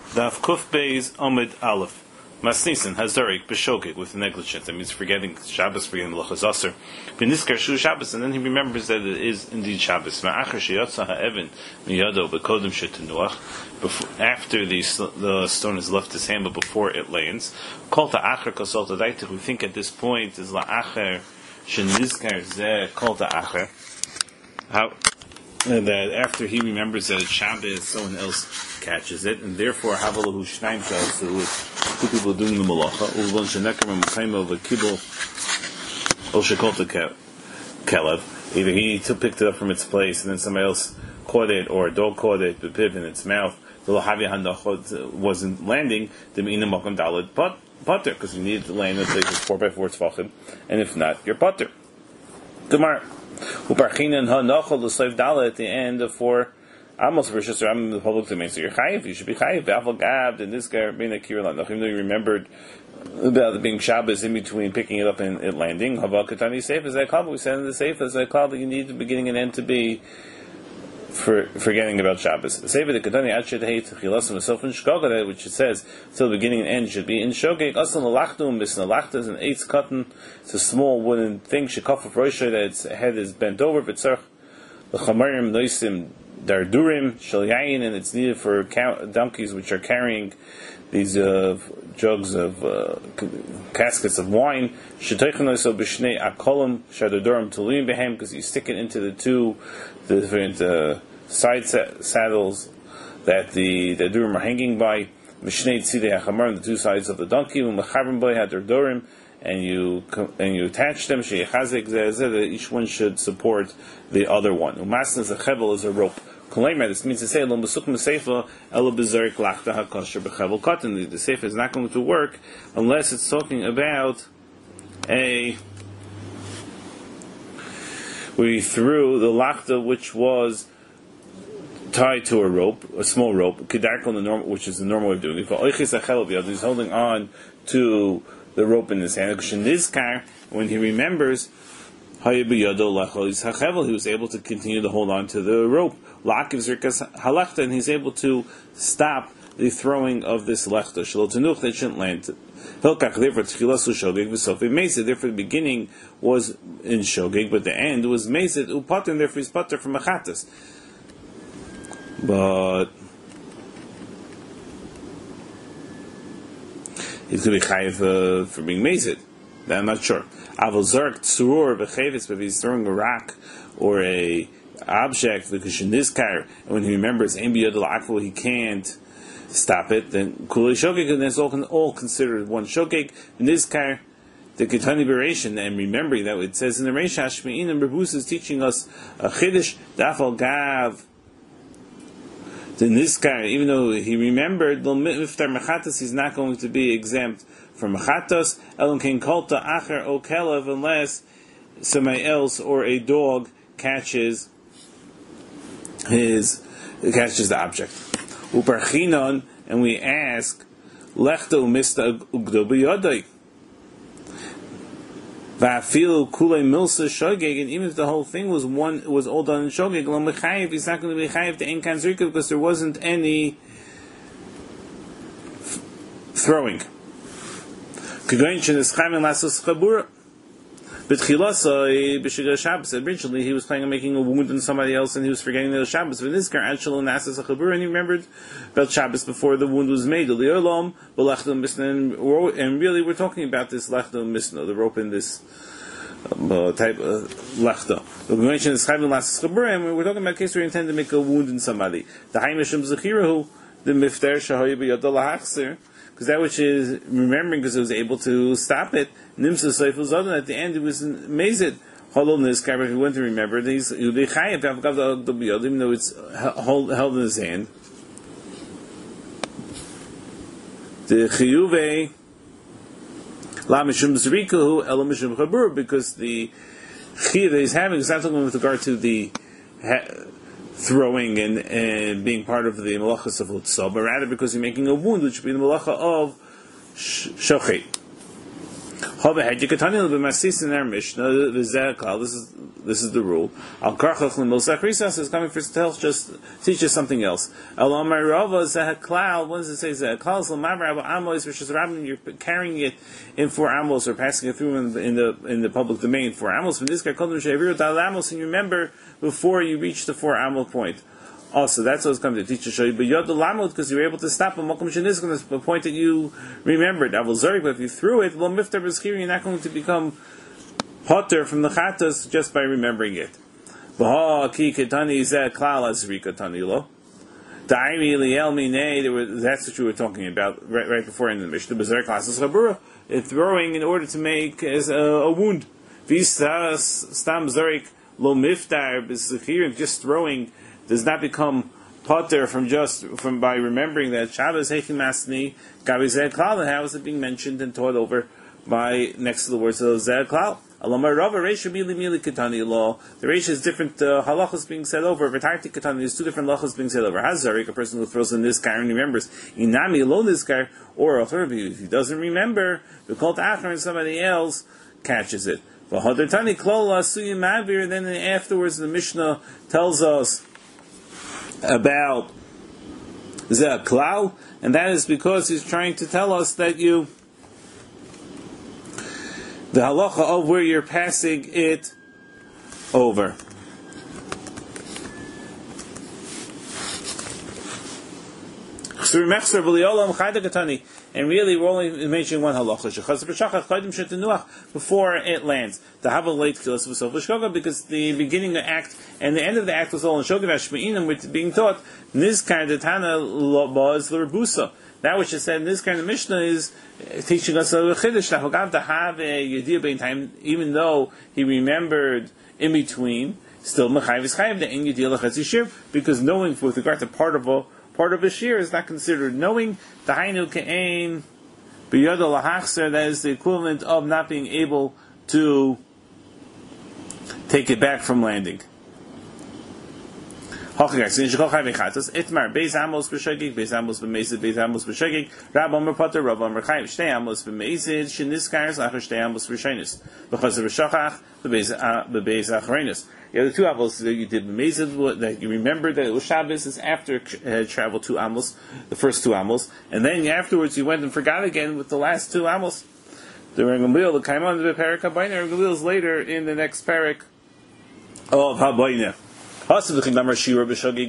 Daf Kuf Beis Omid Aleph. Masnisin Hazarik B'Shogeg with negligence. That means forgetting Shabbos, forgetting the Lachas Aser. B'Niskar Shu Shabbos, and then he remembers that it is indeed Shabbos. Ma'achar Sheyatza Ha'evin Miyado B'Kodem Shetenuach. After the stone has left his hand, but before it lands. Kol Ta'achar Kosol Ta'Daitik. We think at this point is La'achar Shenizkar Zeh Kol Ta'achar. That after he remembers that it's Shabbos, someone else catches it, and therefore Havalahu Shnaim Shas, who is two people doing the malacha, Ulvan Shenekar Mekaymo V'Kibel O Shekolta Kelev. Either he picked it up from its place, and then somebody else caught it, or a dog caught it, B'Piv in its mouth. The Lahavi Handachot wasn't landing. The Me'ina Makam Dalit Potter, because you need to land at least 4x4 Tzvachim, and if not, you're Potter. Gemara. Uparchinan hanachol the slave dala at the end of 4 Amos versus Ram the public domain. So you're chayiv. You should be chayiv. V'afal gab and this guy being a kirlan. Even though you remembered about it being Shabbos in between picking it up and it landing. Haval katani safe as I call. We said in the safe as I call that you need the beginning and end to be for forgetting about Shabbos. The Sefer the Katani Achid Hei Tchilas and Sof in Shkogad, which it says till the beginning and end should be in Shogeg. Asan Lachtum Bisna Lachta is an 8 cotton. It's a small wooden thing. Shekaf of Rosha that its head is bent over. B'tzarch the Chamarim Noisim Dardurim Shal Yayin, and it's needed for donkeys which are carrying these jugs of caskets of wine. Shetoichanoiso b'shnei akolim shadodorim tulim behem, because you stick it into the different side saddles that the durim are hanging by. Mishnei tzidei hachamar, the 2 sides of the donkey. Umechavim boy hadardorim, and you attach them. Sheyechazik zeh, that each one should support the other one. Umasnas a chevel is a rope. This means to say the sefer is not going to work unless it's talking about we threw the lachta which was tied to a rope, a small rope, which is the normal way of doing it. He's holding on to the rope in his hand. When he remembers, he was able to continue to hold on to the rope. And he's able to stop the throwing of this lechta. That shouldn't land. Therefore the beginning was in shogeg, but the end was mezid upater, and therefore he's pater from machatas. But he's going to be chayiv for being mezid. I'm not sure. Aval zark tsurur b'chevetz, but if he's throwing a rock or a object because in this car, and when he remembers he can't stop it, then kulei shogeg, and that's all considered one shogeg. In this car, the Ketani Beration, and remembering that it says in the Reish Hashmein, and Rebus is teaching us a chiddush dafal gav. In this car, even though he remembered the miftar mechatas, he's not going to be exempt from mechatas. Elam ken kolta acher o kelev, unless somebody else or a dog catches the object. Uparchinon, and we ask, lechta umista ugdo b'yodai. Va'afilu kulei milsa shogeg, and even if the whole thing was all done in shogeg, lo mechayiv, he's not going to be chayiv to ein kan zrika, because there wasn't any throwing. K'goyin sheneschayim lasos chabura. But originally he was planning on making a wound on somebody else, and he was forgetting that it was Shabbos. And he remembered about Shabbos before the wound was made. And really, we're talking about this lechta misna, the rope in this type of lechta. We're talking about a case where you intend to make a wound in somebody. The haimishim zechirahu, the mifter shahoy b'yada lahachzer. Because that which is remembering, because it was able to stop it. Nimsa Seifel Zodan, at the end it was amazing. Hollow in this car, if he went to remember, he would be chayav, even though it's held in his hand. The chiyuve la mishum zrikahu ela mishum chabur, because the chiyuv that he's having is not talking with regard to the throwing and being part of the malachas of Hutzah, but rather because you're making a wound, which would be the malacha of shochet. In our Mishnah, this is the rule. Al Karchach Limosach Risas is coming for just teach us something else. Al Amar Rava Zahaklal. What does it say? Zahaklal Lamavra Amos, which is Rabbin. You're carrying it in 4 amos or passing it through in the public domain. 4 amos. From this guy called Shaviru Dal Amos, and you remember before you reach the 4 amo point. Also, that's what it's coming to teach you. But Yod Lamud, because you're able to stop a Mokum Sheniz, going to the point that you remembered. Avol Zorik, but if you threw it, Lo Miftar B'Schiri, you're not going to become potter from the Chatas just by remembering it. B'ha Ki Ketani Zeh Klal Azri Ketani Lo. Dairi Liel Minei, that's what you were talking about right before in the Mishnah. B'Zorik Lasas Chabura, throwing in order to make as a wound. Vistas Stam Zorik Lo Miftar B'Schiri, just throwing does not become potter from by remembering that Shabbos Heichim Masni Gabi Zeh Klal. How is it being mentioned and taught over by next to the words of Zeh Klal? Alamar Rava Reisha Mili Mili Ketani law. The Reisha is different halachas being said over. V'tarti Ketani, there's 2 different halachas being said over. Hazarik, a person who throws in this guy and remembers. Inami alone this guy, or if he doesn't remember, the called Achar and somebody else catches it. V'hadartani Klola Suyim Mavir. Then afterwards the Mishnah tells us about Zeh Klal, and that is because he's trying to tell us that the halacha of where you're passing it over. And really, we're only mentioning one halacha. Before it lands, the havel late kilas because the beginning of the act and the end of the act was all in shogeg hashmeinim, which being taught nizkar detana was l'rebusa. That which is said in this kind of Mishnah is teaching us a chiddush that Hagav to have a yediyah bein time, even though he remembered in between. Still, mechayiv is chayiv the en yediyah lechatzi shir, because knowing with regard to part of a shear is not considered knowing. The hainu ke'ein b'yada lahachser, that is the equivalent of not being able to take it back from landing. Itmar beis amos b'shogeg, beis amos b'meisid, beis amos b'shogeg. Rab Omer Potter, Rab Omer Chayiv. Shtei amos b'meisid, sheniskars achar shtei amos b'shainis. B'chazer b'shachach, b'beis achreinis. The other 2 amos that you did b'meisid, that you remembered that it was Shabbos, is after it had traveled 2 amos, the first 2 amos, and then afterwards you went and forgot again with the last 2 amos. The Gamliel, the Kaimon, the Parak HaBayna, Gamliel is later in the next parak of HaBayna. Person who writes 2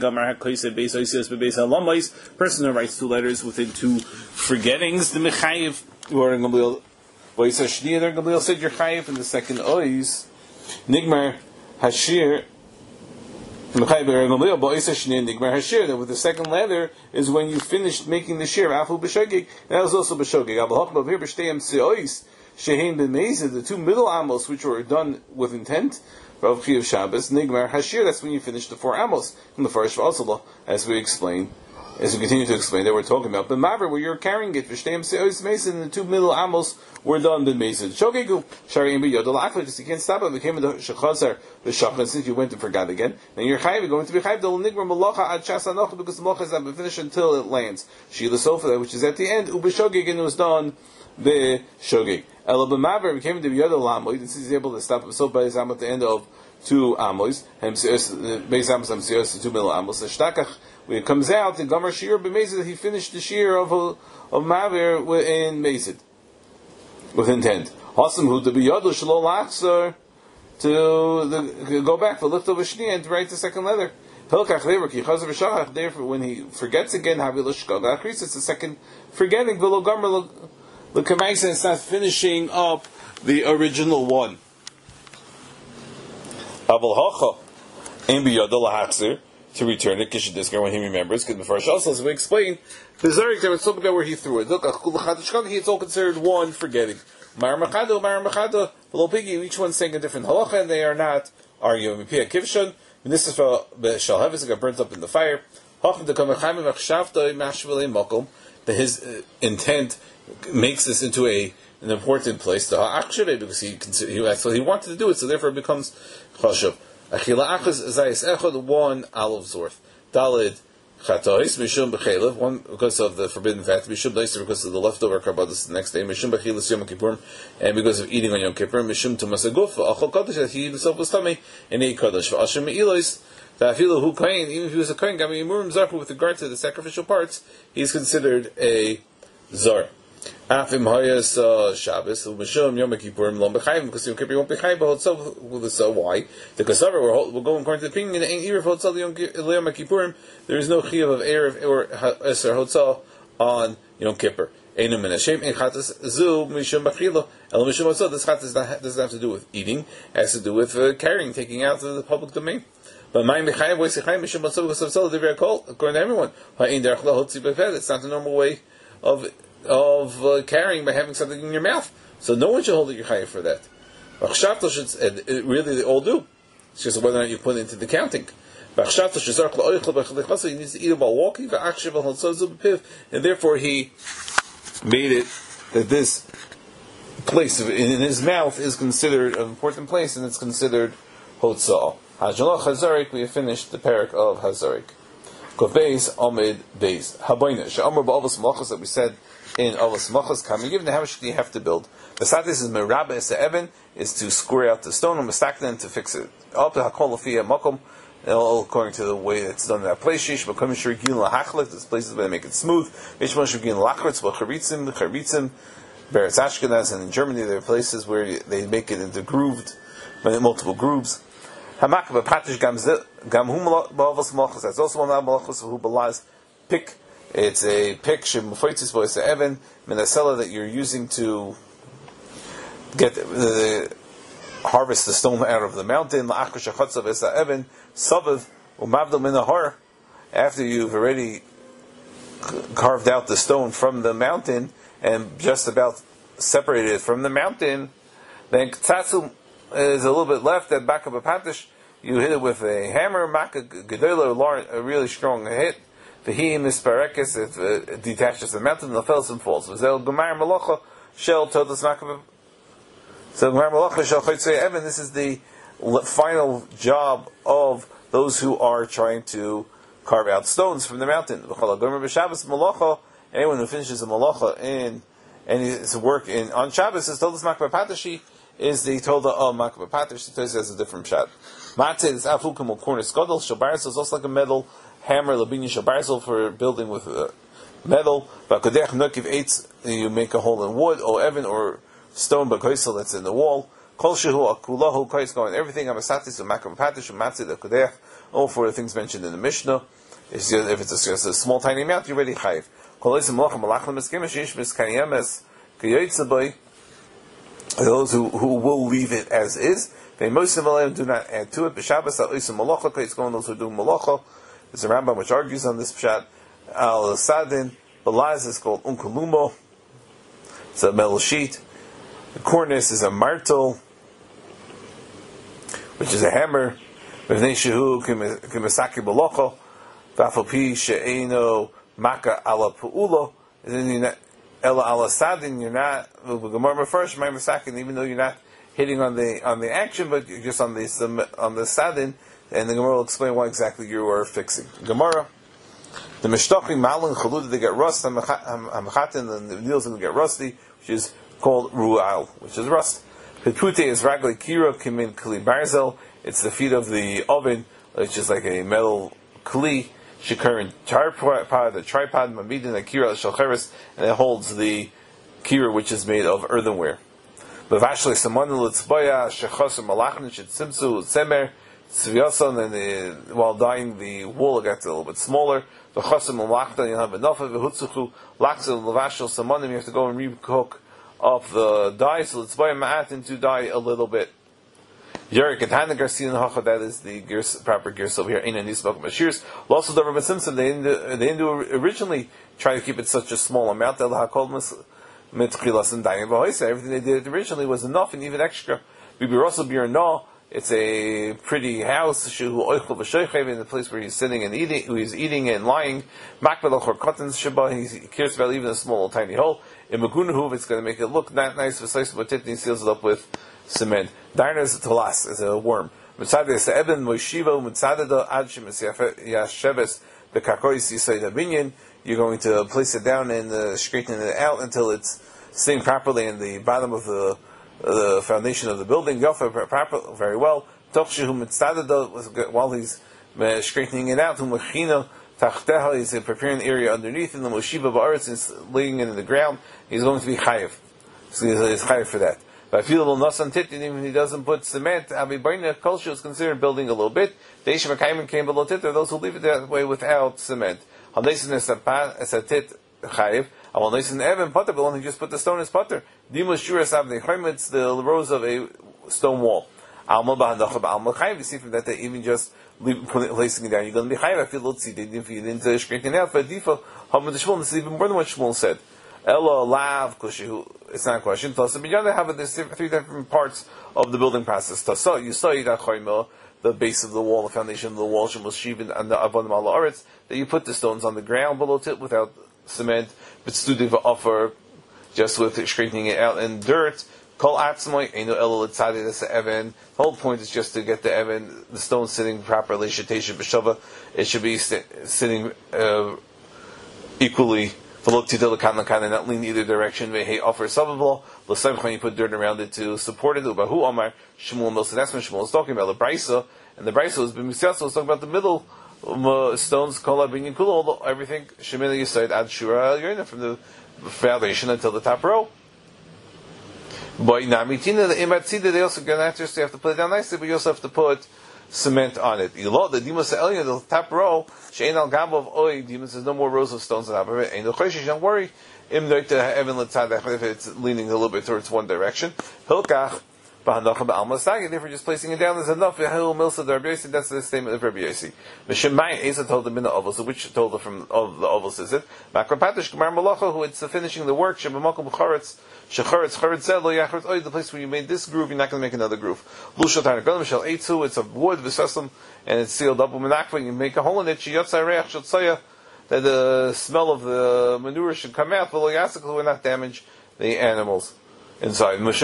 letters within 2 forgettings, the mechayiv, or in Gamliel, Gamliel said you're chayiv in the second ois, nigmar hashir, that with the second letter is when you finished making the shir. Afu b'shogeg, that was also b'shogeg. The 2 middle amos which were done with intent, Rav Chiyav Shabbos, Nigmar Hashir, that's when you finish the 4 amos from the first Asala, as we continue to explain that we're talking about. But Maver, where you're carrying it, V'shteim Se'ois Mason, the 2 middle amos were done the Mason. Shogegu, Sharim B'yodol Akla, because you can't stop it, became the Shechazar, the Shachar, since you went and forgot again. Then you're Chayiv, going to be Chayiv, Del Nigmar Malacha Ad Shas Anocha, because the Malacha has not been finished until it lands. Shila Sofa, which is at the end, Ubeshogeg, and it was done B'shogeg. Ela b'maver became the b'yada l'hamoid, and since he's able to stop himself by his am at the end of 2 amos, beis amos hamsios, 2 middle amos, shtakach, when it comes out, the Gomer Shir b'mezid, he finished the Shir of Maver in Mezid, with intent. Hasam hu the b'yada shelo lachzor, to go back, for lift of a shni, and to write the second letter. Hilkach lever ki chazav v'shachach, therefore when he forgets again, havi l'shkog, it's the second forgetting, v'lo Gomer the Kamaisa is not finishing up the original one. Aval Hacha in Biyada Lahachzer, to return it, Kishadiskar, when he remembers, because before also, as we explained, the Zarik there was talking about where he threw it. Look, it's all considered one forgetting. Mar Machado, Below Piggy, each one's saying a different halacha, and they are not arguing. Pia Kivshon, and this is for Shalhevis, it got burnt up in the fire. That his intent makes this into an important place, because he wanted to do it, so therefore it becomes chashuv. Achila achas zayis echad 1 alav zorth. Dalid Chatois Mishum Bechelev, one because of the forbidden fat, Mishum Daiser because of the leftover karbados the next day, Mishum Bechelis Yom Kippurim, and because of eating on Yom Kippur, Mishum Tumasaguf, Achol Kadosh, that he himself was tummy, and ate Kadosh. Ashim Meilos, Ta'afilu Hu Kain, even if he was a Kain, Gami Yimurim Zarku, with regard to the sacrificial parts, he's considered a Zar. Afim Hayas Shabbos, Mishum Yom Kippurim, Lom Bechayim, because Yom Kippur won't be Chayim, but so why? The Kasavar, we're going according to the opinion, in Erev Hotzal Yom Kippurim, there is no Chiyav of Erev or Eser Hotzal on Yom Kippur. Einum and Hashem, Ein Chatas Zu, Mishum Bachilo, El Mishum Hotzal, this Chatas doesn't have to do with eating, it has to do with carrying, taking out of the public domain. But Mayim Bechayim, Voisechayim, Mishum Hotzal, because of Hotzal, Divrei Kol, according to everyone, Ha'in Derech La Hotzi Befed, it's not the normal way of carrying by having something in your mouth. So no one should hold your chayiv for that. Really, they all do. It's just whether or not you put it into the counting. He needs to eat it while walking, and therefore he made it that this place in his mouth is considered an important place, and it's considered hotzah. Hajalach Hazarik, we have finished the parak of Hazarik. Beis Amid Beis Habayna She'amar ba'avos malachos that we said in avos malachos coming. Given how much do you have to build? The satis is merabah es even is to square out the stone and mistakden to fix it. Up to hakol lefiyah makom, according to the way it's done in that place. Shish makom shurigin lahachlet. This place is going to make it smooth. Mishmon shurigin lachretz b'charitzim Beretz Ashkenaz, and in Germany there are places where they make it into grooved, multiple grooves. Hamak b'patish gam hu ba'avos malachos. That's also one of the malachos who belaz pick. It's a pick shemufaitis voice even minasela that you're using to get harvest the stone out of the mountain. La'achar shachatzav esa even savav umavdom minahar. After you've already carved out the stone from the mountain and just about separated it from the mountain, then k'tatzu is a little bit left at back of a patish. You hit it with a hammer, a really strong hit. The he misparekes, it detaches the mountain, and fell and falls. So Gemar Malacha shel todas makabah. So Gemar Malacha shel chaytzei even. This is the final job of those who are trying to carve out stones from the mountain. Anyone who finishes a malacha in his work on Shabbos is todas makabah patashi. Is the Tolda of Makabah Patish. The Tosis has a different shot. Matzeh is Afukum or Corner Skodel. Shabarsel is also like a metal hammer. Labini Shabarsel for building with metal. Bakodech Nukiv Eitz, you make a hole in wood, or Evan, or stone, Bakoisel that's in the wall. Kol Shehu Akulahu Kais going everything. Amasatis of Makabah Patish, Matzeh the Kodech, all for the things mentioned in the Mishnah. If it's just a small tiny amount, you're ready chayiv. Kol Eisim Malachim Malachim Eskemish Yish Miskayemes Kiyotzaboy. Those who will leave it as is, they most of them do not add to it. B'Shabbos ha'osim malacha, it's going those who do malacha. There's a Rambam which argues on this pshat. Al sadin balaz is called unkulumo. It's a metal sheet. The cornice is a martel, which is a hammer. V'nei shehu kimisaki malacha. V'afal pi she'eno maka ala pu'ulo. And then you Ela ala sadin, you're not first, even though you're not hitting on the action, but you're just on the sadin, and the Gemara will explain why exactly you are fixing. Gemara, the mishtachim malin chalud, they get rust, hamchatin, and the needles going to get rusty, which is called ru'al, which is rust. Petute is ragli kira kimin kli barzel. It's the feet of the oven, which is like a metal kli. Shikarin tripod, the tripod, mamidin, the kira shalcheres, and it holds the kira which is made of earthenware. Bavashli samanu litzboya shechos malachnin shitsimsu semer tzviyason, and while dyeing the wool it gets a little bit smaller. The chosim malachta, you'll have enough of it. Hutzuchu laxel lavashel samanim, you have to go and recook up the dye. So litzboya ma'atin to dye a little bit. Yerik and Hana Garcia and Hacha, that is the proper gears over here. Ein and Yisbok Mashirs. Also, the Rabbi Simpson, they didn't originally try to keep it such a small amount. Everything they did originally was enough and even extra. It's a pretty house, in the place where he's sitting and eating, he's eating and lying. He cares about even a small tiny hole. In Magunahuv, it's going to make it look not nice, but he seals it up with cement. Darna is a talas, is a worm. Mitzad is the Eben Moshivo, Mitzadada Adshim is Yasheves the kakois yisayid abinyan. You're going to place it down and straighten it out until it's sitting properly in the bottom of the foundation of the building. Yofa very well. While he's straightening it out, he's preparing the area underneath, and the Moshiva Ba'aretz is laying it in the ground. He's going to be chayiv. So he's chayiv for that. But if even he doesn't put cement, Kolshu is considered building a little bit. The Eishim HaKaimim came below tit, those who leave it that way without cement. But only just put the stone as putter. It's the rows of a stone wall. You see from that they even just placing it down, you're going to be chayiv. I feel if you didn't straighten it out, but default, this is even more than what Shmuel said. Ella lav kushu. It's not a question. Tasa b'yada have there's three different parts of the building process. Tasa you saw the base of the wall, the foundation of the wall, shemus shivin and the avanim ala aretz, that you put the stones on the ground below it without cement, but studiv offer just with straightening it out in dirt. Kol atzmoy eno ella litzadi das even. The whole point is just to get the even, the stone sitting properly. Shetesha b'shava. It should be sitting equally. Not lean either direction. Hey, offer savable. When you put dirt around it to support it. Ubahu Omar Shmuel Milsa. That's when Shmuel is talking about the Brisa, and the Brisa was b'misyasa was talking about the middle stones. Kola binyan kula, everything Shemina Yisayid ad Shura Yonah from the foundation until the top row. But Namitina the Imatzida they also get answers. So you have to put it down nicely, but you also have to put cement on it. The Dimas Elya, the top row, Shein al Gabov Oi, Dimas there's no more rows of stones on top of it. Ain't no Choshish, don't worry. If it's leaning a little bit towards one direction. Hilkach, therefore just placing it down is enough. That's the statement of Rabbi Yossi. Mishimai Asa told the Mina Ovos, which told her from of the Ovos is it? Makrapatish Gemar Malacha, who it's finishing the work, Shemamakam Charetz, Shecharetz, Charetz Zelo, Yachretz, oh, the place where you made this groove, you're not going to make another groove. Lushatar Galam Shel Eitzu, it's a wood, Vesaslam, and it's sealed up with Menakva, you make a hole in it, Shiyotzai Reach, Shotzaya, that the smell of the manure should come out, but Yasik will not damage the animals inside. It's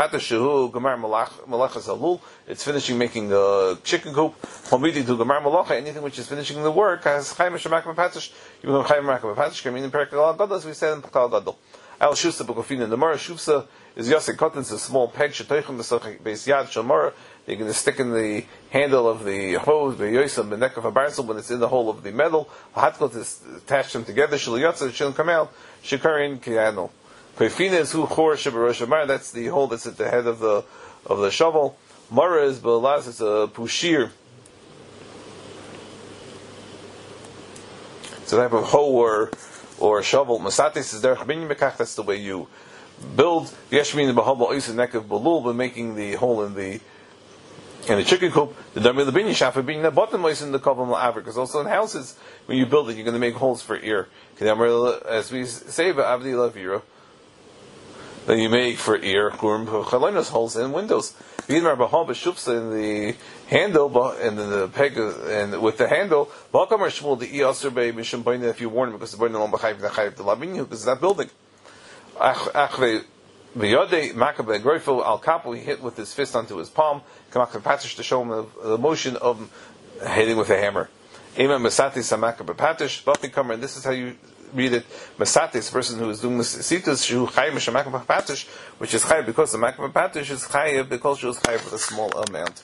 finishing making the chicken coop. Anything which is finishing the work has even though as we said in Pakal Gadol. Al Shufsa Bukofina the Mara Shufsa is Yosek Cotton, it's a small peg, base Yad Shamara. You're going to stick in the handle of the hose, the Yosem, the neck of a barsel when it's in the hole of the metal. Hatkot is attach them together, Shiliyatza, it shouldn't come out. Shikarin Kiano. Koifina is who Chor Shabarosh Mara, that's the hole that's at the head of the shovel. Mara is Balaz, it's a pushir. It's a type of hoe or shovel. Masatis is there, that's the way you build. Yeshmin the Bahaba Ois neck of Balul, but making the hole in the chicken coop. The Dami Labini Shafa being the bottom is in the Kavam La'avr, because also in houses, when you build it, you're going to make holes for ear. As we say, Abdi Lavira, that you make for ear, holes in windows. In the handle, and the peg, and with the handle, if you warn him, because it's that building. Al Kapo, he hit with his fist onto his palm, to show him the motion of hitting with a hammer. And this is how you read it. Masatis, person who is doing Masitas, which is Chay because the Makapatish is Chay because she was Chay with a small amount.